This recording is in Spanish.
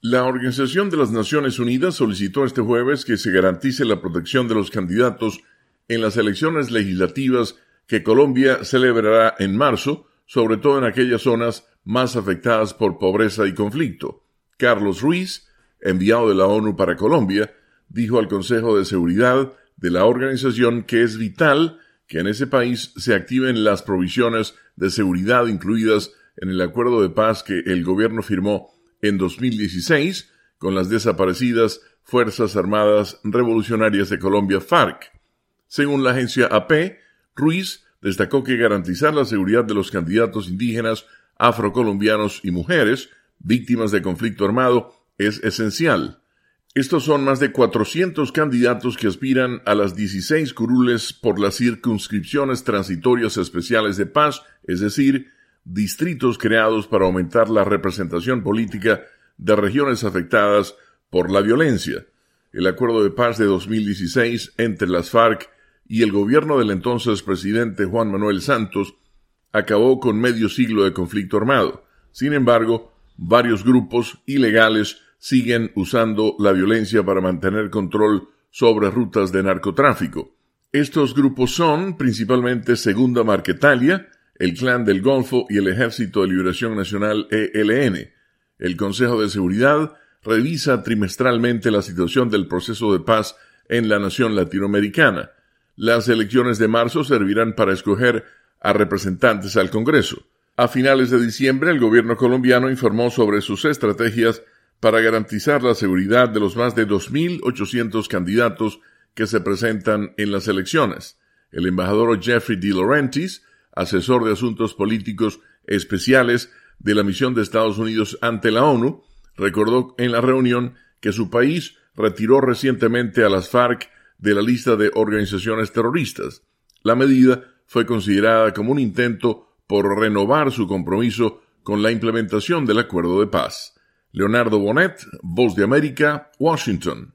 La Organización de las Naciones Unidas solicitó este jueves que se garantice la protección de los candidatos en las elecciones legislativas que Colombia celebrará en marzo, sobre todo en aquellas zonas más afectadas por pobreza y conflicto. Carlos Ruiz, enviado de la ONU para Colombia, dijo al Consejo de Seguridad de la organización que es vital que en ese país se activen las provisiones de seguridad incluidas en el acuerdo de paz que el gobierno firmó en 2016 con las desaparecidas Fuerzas Armadas Revolucionarias de Colombia, FARC. Según la agencia AP, Ruiz destacó que garantizar la seguridad de los candidatos indígenas, afrocolombianos y mujeres víctimas de conflicto armado es esencial. Estos son más de 400 candidatos que aspiran a las 16 curules por las circunscripciones transitorias especiales de paz, es decir, distritos creados para aumentar la representación política de regiones afectadas por la violencia. El acuerdo de paz de 2016 entre las FARC y el gobierno del entonces presidente Juan Manuel Santos acabó con medio siglo de conflicto armado. Sin embargo, varios grupos ilegales siguen usando la violencia para mantener control sobre rutas de narcotráfico. Estos grupos son principalmente Segunda Marquetalia, el Clan del Golfo y el Ejército de Liberación Nacional ELN. El Consejo de Seguridad revisa trimestralmente la situación del proceso de paz en la nación latinoamericana. Las elecciones de marzo servirán para escoger a representantes al Congreso. A finales de diciembre, el gobierno colombiano informó sobre sus estrategias para garantizar la seguridad de los más de 2.800 candidatos que se presentan en las elecciones. El embajador Jeffrey De Laurentiis, asesor de asuntos políticos especiales de la misión de Estados Unidos ante la ONU, recordó en la reunión que su país retiró recientemente a las FARC de la lista de organizaciones terroristas. La medida fue considerada como un intento por renovar su compromiso con la implementación del acuerdo de paz. Leonardo Bonet, Voz de América, Washington.